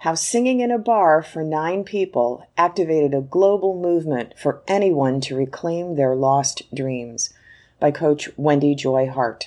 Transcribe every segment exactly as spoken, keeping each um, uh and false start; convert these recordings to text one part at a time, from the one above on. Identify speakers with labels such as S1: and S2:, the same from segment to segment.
S1: How Singing in a Bar for Nine People Activated a Global Movement for Anyone to Reclaim Their Lost Dreams by Coach Wendy Joy Hart.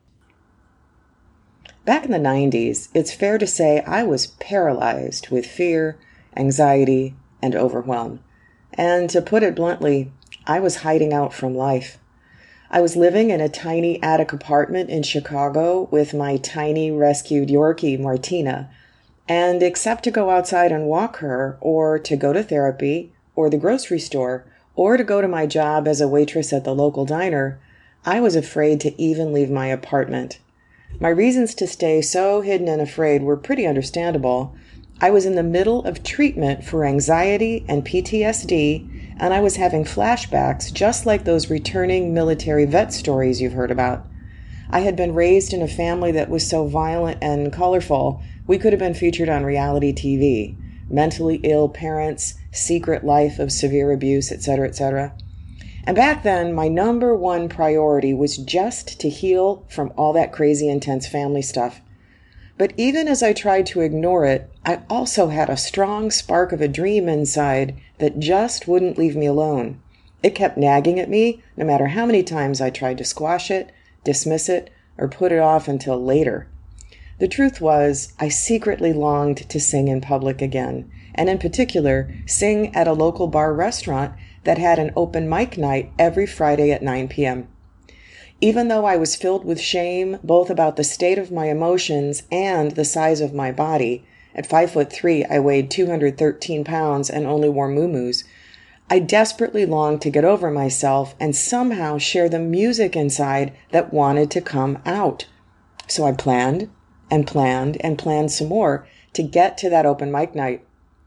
S1: Back in the nineties, it's fair to say I was paralyzed with fear, anxiety, and overwhelm. And to put it bluntly, I was hiding out from life. I was living in a tiny attic apartment in Chicago with my tiny rescued Yorkie, Martina. And except to go outside and walk her, or to go to therapy, or the grocery store, or to go to my job as a waitress at the local diner, I was afraid to even leave my apartment. My reasons to stay so hidden and afraid were pretty understandable. I was in the middle of treatment for anxiety and P T S D, and I was having flashbacks just like those returning military vet stories you've heard about. I had been raised in a family that was so violent and colorful, we could have been featured on reality T V. Mentally ill parents, secret life of severe abuse, et cetera, et cetera. And back then, my number one priority was just to heal from all that crazy, intense family stuff. But even as I tried to ignore it, I also had a strong spark of a dream inside that just wouldn't leave me alone. It kept nagging at me, no matter how many times I tried to squash it, dismiss it, or put it off until later. The truth was, I secretly longed to sing in public again, and in particular, sing at a local bar restaurant that had an open mic night every Friday at nine p.m. Even though I was filled with shame, both about the state of my emotions and the size of my body, at five foot three, I weighed two hundred thirteen pounds and only wore muumuus, I desperately longed to get over myself and somehow share the music inside that wanted to come out. So I planned and planned and planned some more to get to that open mic night.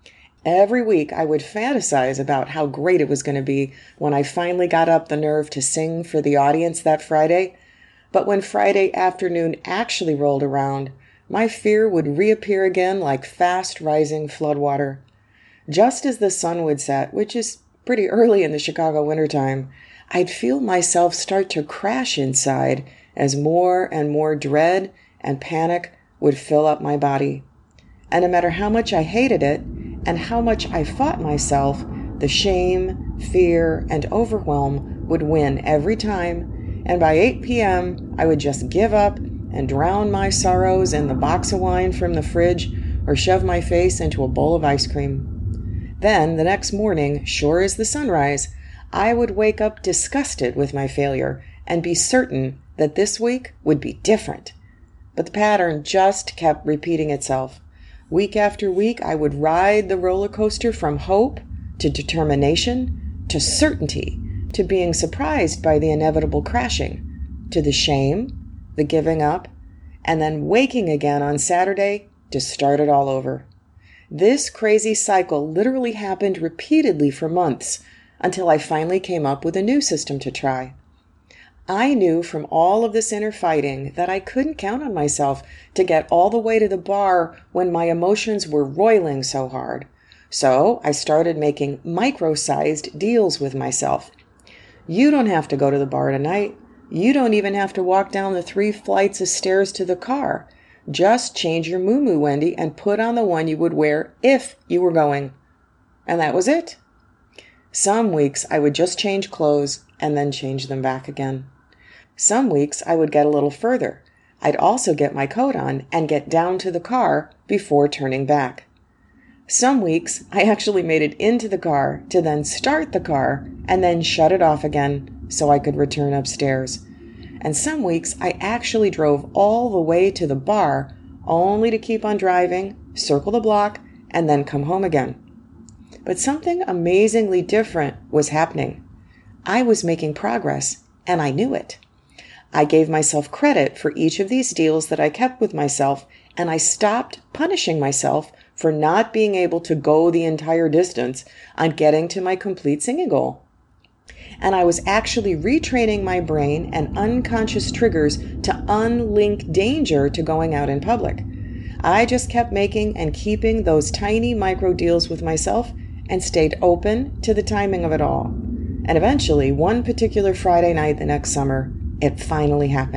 S1: Every week I would fantasize about how great it was going to be when I finally got up the nerve to sing for the audience that Friday. But when Friday afternoon actually rolled around, my fear would reappear again like fast rising floodwater. Just as the sun would set, which is pretty early in the Chicago wintertime, I'd feel myself start to crash inside as more and more dread and panic would fill up my body. And no matter how much I hated it and how much I fought myself, the shame, fear, and overwhelm would win every time, and by eight p.m. I would just give up and drown my sorrows in the box of wine from the fridge or shove my face into a bowl of ice cream. Then, the next morning, sure as the sunrise, I would wake up disgusted with my failure and be certain that this week would be different. But the pattern just kept repeating itself. Week after week, I would ride the roller coaster from hope to determination to certainty to being surprised by the inevitable crashing to the shame, the giving up, and then waking again on Saturday to start it all over. This crazy cycle literally happened repeatedly for months until I finally came up with a new system to try. I knew from all of this inner fighting that I couldn't count on myself to get all the way to the bar when my emotions were roiling so hard. So I started making micro-sized deals with myself. You don't have to go to the bar tonight. You don't even have to walk down the three flights of stairs to the car. Just change your muumuu, Wendy, and put on the one you would wear if you were going. And that was it. Some weeks I would just change clothes and then change them back again. Some weeks I would get a little further. I'd also get my coat on and get down to the car before turning back. Some weeks I actually made it into the car to then start the car and then shut it off again so I could return upstairs. And some weeks I actually drove all the way to the bar only to keep on driving, circle the block, and then come home again. But something amazingly different was happening. I was making progress, and I knew it. I gave myself credit for each of these deals that I kept with myself, and I stopped punishing myself for not being able to go the entire distance on getting to my complete singing goal. And I was actually retraining my brain and unconscious triggers to unlink danger to going out in public. I just kept making and keeping those tiny micro deals with myself and stayed open to the timing of it all. And eventually, one particular Friday night the next summer, it finally happened.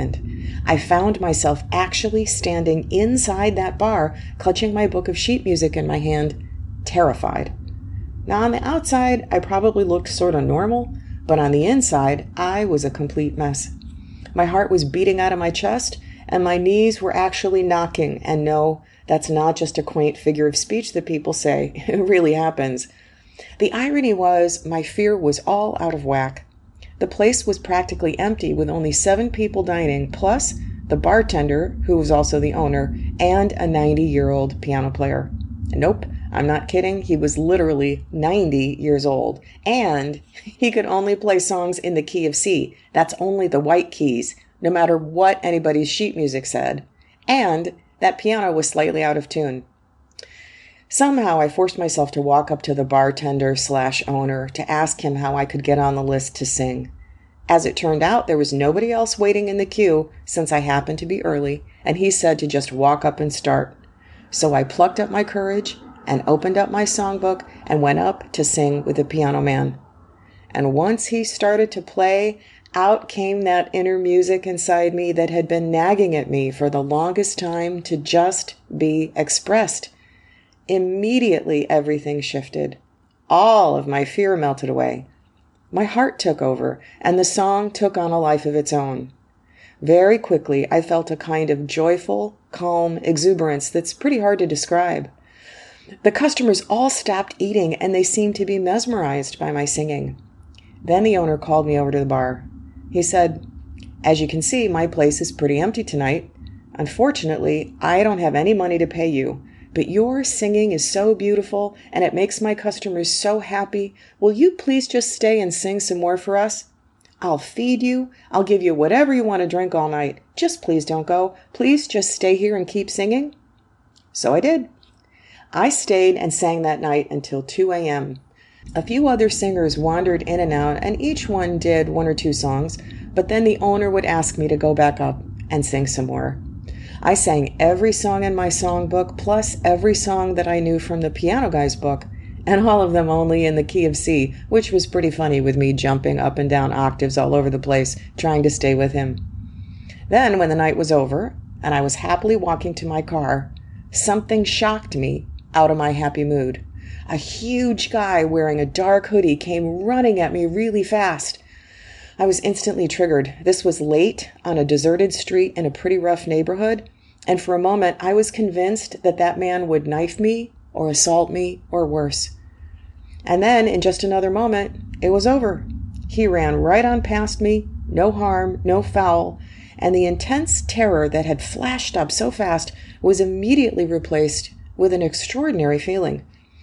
S1: I found myself actually standing inside that bar, clutching my book of sheet music in my hand, terrified. Now, on the outside, I probably looked sort of normal, but on the inside, I was a complete mess. My heart was beating out of my chest, and my knees were actually knocking. And no, that's not just a quaint figure of speech that people say. It really happens. The irony was, my fear was all out of whack. The place was practically empty with only seven people dining, plus the bartender, who was also the owner, and a ninety-year-old piano player. Nope, I'm not kidding. He was literally ninety years old, and he could only play songs in the key of C. That's only the white keys, no matter what anybody's sheet music said. And that piano was slightly out of tune. Somehow I forced myself to walk up to the bartender slash owner to ask him how I could get on the list to sing. As it turned out, there was nobody else waiting in the queue since I happened to be early, and he said to just walk up and start. So I plucked up my courage and opened up my songbook and went up to sing with the piano man. And once he started to play, out came that inner music inside me that had been nagging at me for the longest time to just be expressed. Immediately, everything shifted. All of my fear melted away. My heart took over, and the song took on a life of its own. Very quickly, I felt a kind of joyful, calm exuberance that's pretty hard to describe. The customers all stopped eating, and they seemed to be mesmerized by my singing. Then the owner called me over to the bar. He said, "As you can see, my place is pretty empty tonight. Unfortunately, I don't have any money to pay you. But your singing is so beautiful, and it makes my customers so happy. Will you please just stay and sing some more for us? I'll feed you. I'll give you whatever you want to drink all night. Just please don't go. Please just stay here and keep singing." So I did. I stayed and sang that night until two a.m. A few other singers wandered in and out, and each one did one or two songs, but then the owner would ask me to go back up and sing some more. I sang every song in my songbook, plus every song that I knew from the piano guy's book, and all of them only in the key of C, which was pretty funny with me jumping up and down octaves all over the place, trying to stay with him. Then, when the night was over, and I was happily walking to my car, something shocked me out of my happy mood. A huge guy wearing a dark hoodie came running at me really fast. I was instantly triggered. This was late on a deserted street in a pretty rough neighborhood, and for a moment I was convinced that that man would knife me or assault me or worse. And then, in just another moment, it was over. He ran right on past me, no harm, no foul, and the intense terror that had flashed up so fast was immediately replaced with an extraordinary feeling.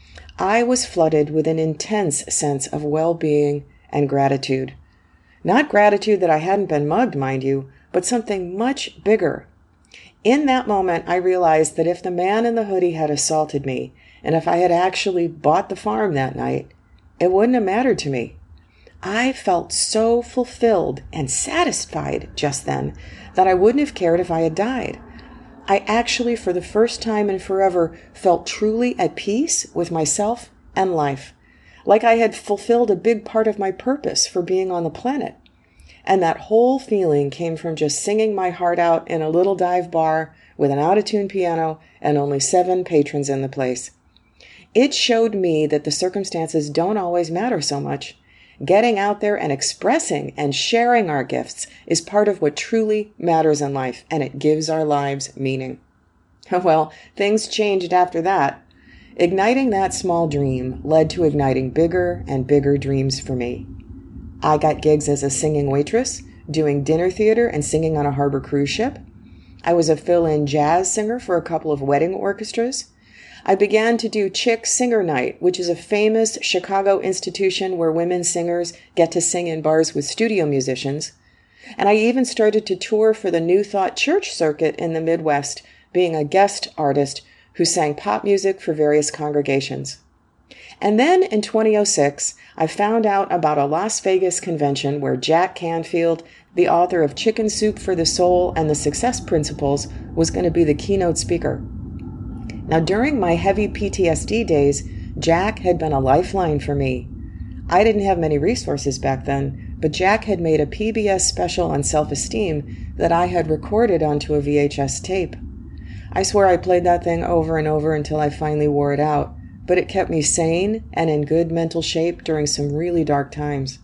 S1: I was flooded with an intense sense of well-being and gratitude. Not gratitude that I hadn't been mugged, mind you, but something much bigger. In that moment, I realized that if the man in the hoodie had assaulted me, and if I had actually bought the farm that night, it wouldn't have mattered to me. I felt so fulfilled and satisfied just then that I wouldn't have cared if I had died. I actually, for the first time in forever, felt truly at peace with myself and life, like I had fulfilled a big part of my purpose for being on the planet. And that whole feeling came from just singing my heart out in a little dive bar with an out-of-tune piano and only seven patrons in the place. It showed me that the circumstances don't always matter so much. Getting out there and expressing and sharing our gifts is part of what truly matters in life, and it gives our lives meaning. Well, things changed after that. Igniting that small dream led to igniting bigger and bigger dreams for me. I got gigs as a singing waitress, doing dinner theater and singing on a harbor cruise ship. I was a fill-in jazz singer for a couple of wedding orchestras. I began to do Chick Singer Night, which is a famous Chicago institution where women singers get to sing in bars with studio musicians. And I even started to tour for the New Thought church circuit in the Midwest, being a guest artist who sang pop music for various congregations. And then in twenty oh six, I found out about a Las Vegas convention where Jack Canfield, the author of Chicken Soup for the Soul and the Success Principles, was going to be the keynote speaker. Now, during my heavy P T S D days, Jack had been a lifeline for me. I didn't have many resources back then, but Jack had made a P B S special on self-esteem that I had recorded onto a V H S tape. I swear I played that thing over and over until I finally wore it out, but it kept me sane and in good mental shape during some really dark times.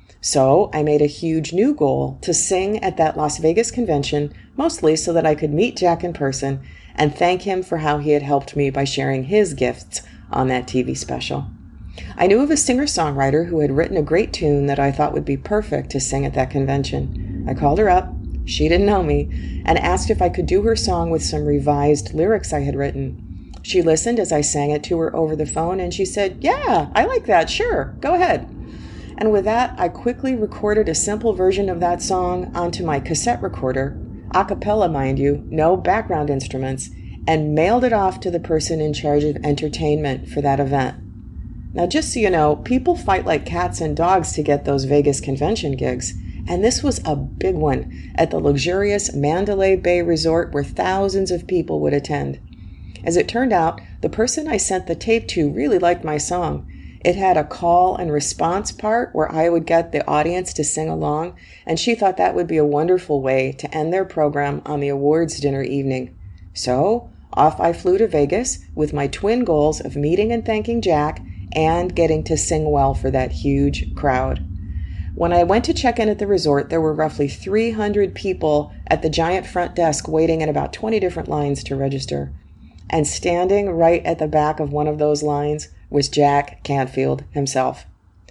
S1: So I made a huge new goal to sing at that Las Vegas convention, mostly so that I could meet Jack in person and thank him for how he had helped me by sharing his gifts on that T V special. I knew of a singer-songwriter who had written a great tune that I thought would be perfect to sing at that convention. I called her up, she didn't know me, and asked if I could do her song with some revised lyrics I had written. She listened as I sang it to her over the phone, and she said, "Yeah, I like that, sure, go ahead." And with that, I quickly recorded a simple version of that song onto my cassette recorder, a cappella, mind you, no background instruments, and mailed it off to the person in charge of entertainment for that event. Now, just so you know, people fight like cats and dogs to get those Vegas convention gigs, and this was a big one at the luxurious Mandalay Bay Resort where thousands of people would attend. As it turned out, the person I sent the tape to really liked my song. It had a call and response part where I would get the audience to sing along, and she thought that would be a wonderful way to end their program on the awards dinner evening. So, off I flew to Vegas with my twin goals of meeting and thanking Jack and getting to sing well for that huge crowd. When I went to check in at the resort, there were roughly three hundred people at the giant front desk waiting in about twenty different lines to register. And standing right at the back of one of those lines was Jack Canfield himself.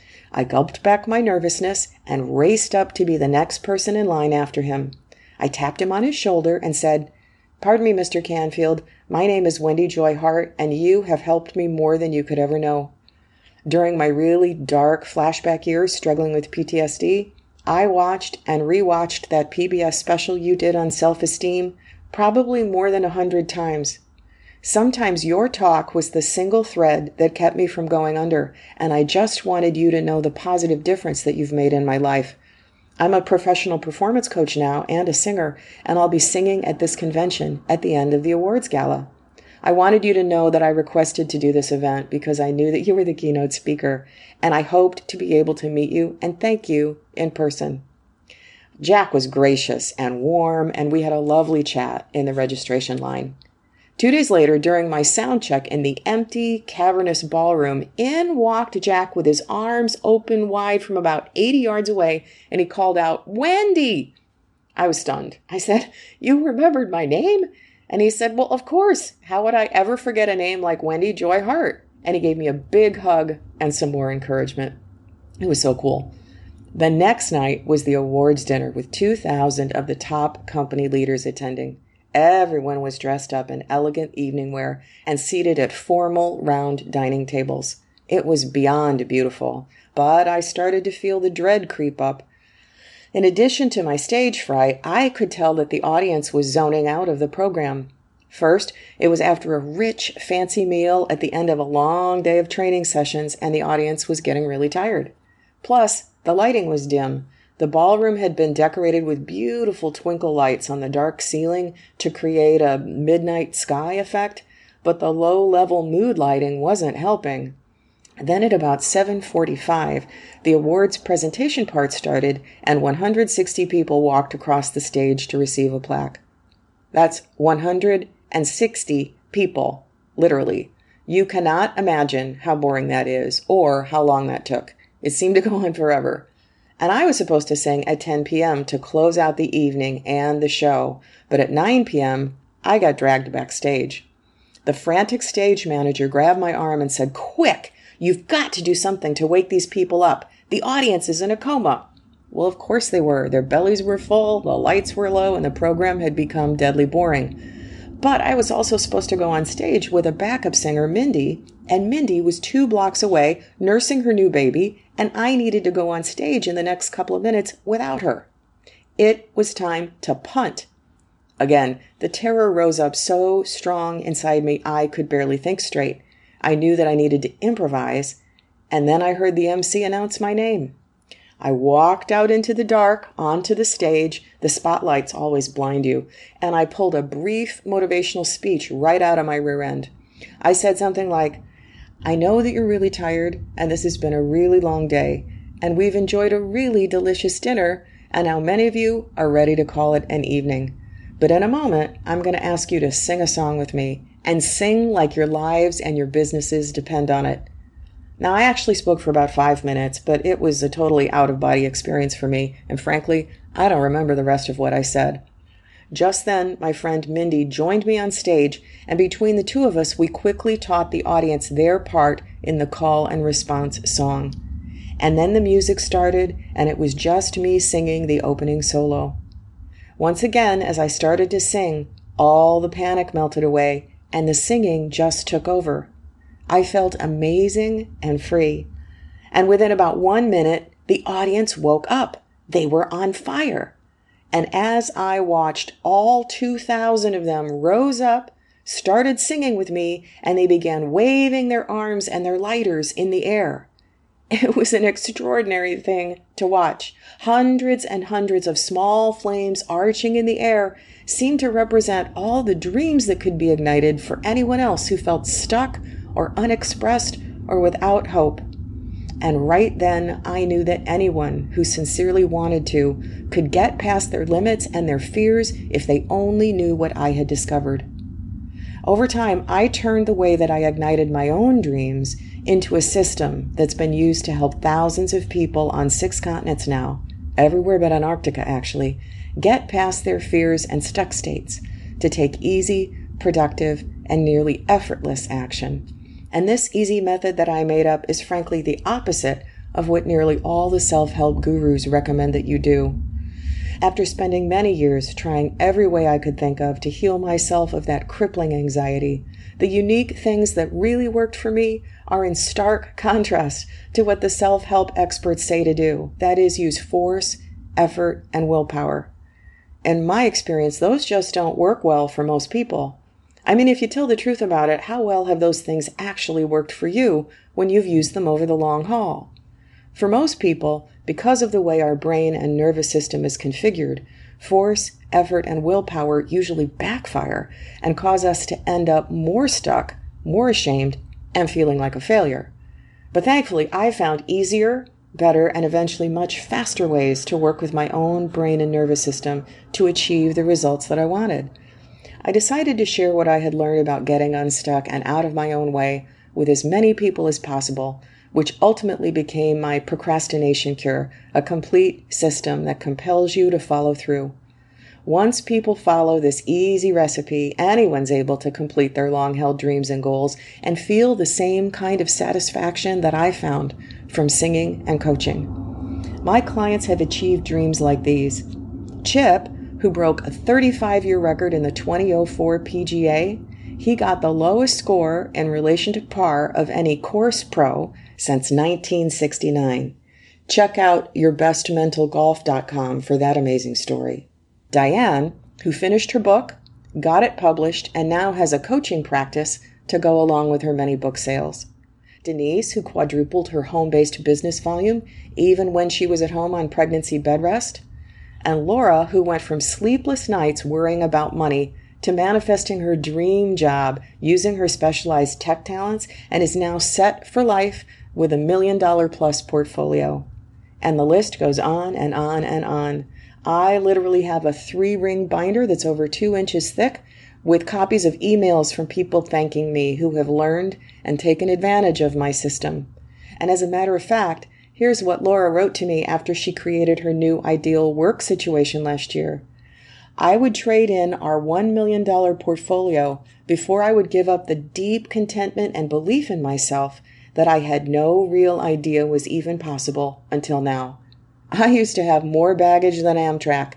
S1: I gulped back my nervousness and raced up to be the next person in line after him. I tapped him on his shoulder and said, "Pardon me, Mister Canfield, my name is Wendy Joy Hart, and you have helped me more than you could ever know. During my really dark flashback years struggling with P T S D, I watched and rewatched that P B S special you did on self-esteem probably more than a hundred times. Sometimes your talk was the single thread that kept me from going under, and I just wanted you to know the positive difference that you've made in my life. I'm a professional performance coach now and a singer, and I'll be singing at this convention at the end of the awards gala. I wanted you to know that I requested to do this event because I knew that you were the keynote speaker, and I hoped to be able to meet you and thank you in person." Jack was gracious and warm, and we had a lovely chat in the registration line. Two days later, during my sound check in the empty, cavernous ballroom, in walked Jack with his arms open wide from about eighty yards away, and he called out, "Wendy!" I was stunned. I said, "You remembered my name?" And he said, "Well, of course. How would I ever forget a name like Wendy Joy Hart?" And he gave me a big hug and some more encouragement. It was so cool. The next night was the awards dinner with two thousand of the top company leaders attending. Everyone was dressed up in elegant evening wear and seated at formal, round dining tables. It was beyond beautiful, but I started to feel the dread creep up. In addition to my stage fright, I could tell that the audience was zoning out of the program. First, it was after a rich, fancy meal at the end of a long day of training sessions, and the audience was getting really tired. Plus, the lighting was dim. The ballroom had been decorated with beautiful twinkle lights on the dark ceiling to create a midnight sky effect, but the low-level mood lighting wasn't helping. Then at about seven forty-five, the awards presentation part started, and one hundred sixty people walked across the stage to receive a plaque. That's one hundred sixty people, literally. You cannot imagine how boring that is, or how long that took. It seemed to go on forever. And I was supposed to sing at ten p.m. to close out the evening and the show, but at nine p.m., I got dragged backstage. The frantic stage manager grabbed my arm and said, "Quick! You've got to do something to wake these people up. The audience is in a coma." Well, of course they were. Their bellies were full, the lights were low, and the program had become deadly boring. But I was also supposed to go on stage with a backup singer, Mindy, and Mindy was two blocks away nursing her new baby, and I needed to go on stage in the next couple of minutes without her. It was time to punt. Again, the terror rose up so strong inside me I could barely think straight. I knew that I needed to improvise, and then I heard the M C announce my name. I walked out into the dark, onto the stage. The spotlights always blind you. And I pulled a brief motivational speech right out of my rear end. I said something like, "I know that you're really tired, and this has been a really long day, and we've enjoyed a really delicious dinner, and now many of you are ready to call it an evening. But in a moment, I'm going to ask you to sing a song with me, and sing like your lives and your businesses depend on it. Now, I actually spoke for about five minutes, but it was a totally out-of-body experience for me, and frankly, I don't remember the rest of what I said. Just then, my friend Mindy joined me on stage, and between the two of us, we quickly taught the audience their part in the call and response song. And then the music started, and it was just me singing the opening solo. Once again, as I started to sing, all the panic melted away, and the singing just took over. I felt amazing and free. And within about one minute, the audience woke up. They were on fire. And as I watched, all two thousand of them rose up, started singing with me, and they began waving their arms and their lighters in the air. It was an extraordinary thing to watch. Hundreds and hundreds of small flames arching in the air seemed to represent all the dreams that could be ignited for anyone else who felt stuck or unexpressed or without hope. And right then, I knew that anyone who sincerely wanted to could get past their limits and their fears if they only knew what I had discovered. Over time, I turned the way that I ignited my own dreams into a system that's been used to help thousands of people on six continents now, everywhere but Antarctica actually, get past their fears and stuck states to take easy, productive, and nearly effortless action. And this easy method that I made up is frankly the opposite of what nearly all the self-help gurus recommend that you do. After spending many years trying every way I could think of to heal myself of that crippling anxiety, the unique things that really worked for me are in stark contrast to what the self-help experts say to do. That is, use force, effort, and willpower. In my experience, those just don't work well for most people. I mean, if you tell the truth about it, how well have those things actually worked for you when you've used them over the long haul? For most people, because of the way our brain and nervous system is configured, force, effort, and willpower usually backfire and cause us to end up more stuck, more ashamed, and feeling like a failure. But thankfully, I found easier, better, and eventually much faster ways to work with my own brain and nervous system to achieve the results that I wanted. I decided to share what I had learned about getting unstuck and out of my own way with as many people as possible, which ultimately became my procrastination cure, a complete system that compels you to follow through. Once people follow this easy recipe, anyone's able to complete their long-held dreams and goals and feel the same kind of satisfaction that I found from singing and coaching. My clients have achieved dreams like these. Chip, who broke a thirty-five-year record in the twenty oh four P G A, he got the lowest score in relation to par of any course pro since nineteen sixty-nine. Check out your best mental golf dot com for that amazing story. Diane, who finished her book, got it published, and now has a coaching practice to go along with her many book sales. Denise, who quadrupled her home-based business volume even when she was at home on pregnancy bed rest. And Laura, who went from sleepless nights worrying about money to manifesting her dream job using her specialized tech talents and is now set for life with a million dollar plus portfolio. And the list goes on and on and on. I literally have a three-ring binder that's over two inches thick with copies of emails from people thanking me who have learned and taken advantage of my system. And as a matter of fact, here's what Laura wrote to me after she created her new ideal work situation last year. I would trade in our one million dollar portfolio before I would give up the deep contentment and belief in myself that I had no real idea was even possible until now. I used to have more baggage than Amtrak.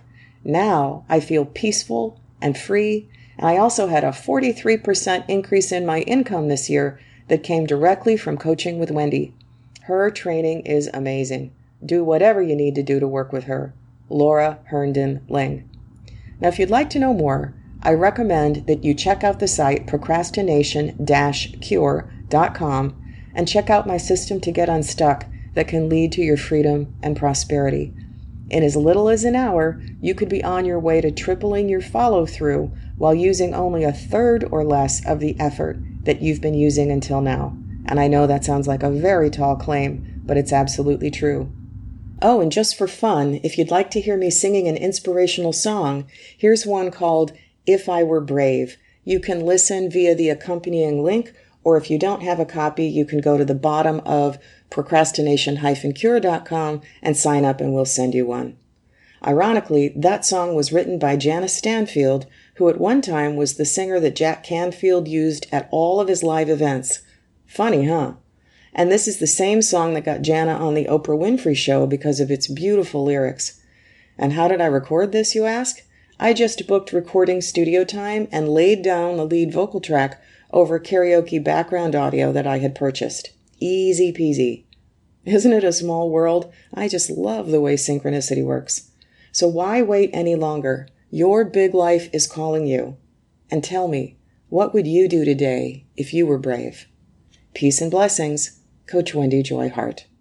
S1: Now I feel peaceful and free, and I also had a forty-three percent increase in my income this year that came directly from coaching with Wendy. Her training is amazing. Do whatever you need to do to work with her. Laura Herndon Ling. Now, if you'd like to know more, I recommend that you check out the site procrastination dash cure dot com and check out my system to get unstuck that can lead to your freedom and prosperity. In as little as an hour, you could be on your way to tripling your follow-through while using only a third or less of the effort that you've been using until now. And I know that sounds like a very tall claim, but it's absolutely true. Oh, and just for fun, if you'd like to hear me singing an inspirational song, here's one called If I Were Brave. You can listen via the accompanying link, or if you don't have a copy, you can go to the bottom of procrastination dash cure dot com and sign up and we'll send you one. Ironically, that song was written by Janice Stanfield, who at one time was the singer that Jack Canfield used at all of his live events. Funny, huh? And this is the same song that got Jana on the Oprah Winfrey Show because of its beautiful lyrics. And how did I record this, you ask? I just booked recording studio time and laid down the lead vocal track over karaoke background audio that I had purchased. Easy peasy. Isn't it a small world? I just love the way synchronicity works. So why wait any longer? Your big life is calling you. And tell me, what would you do today if you were brave? Peace and blessings. Coach Wendy Joy Hart.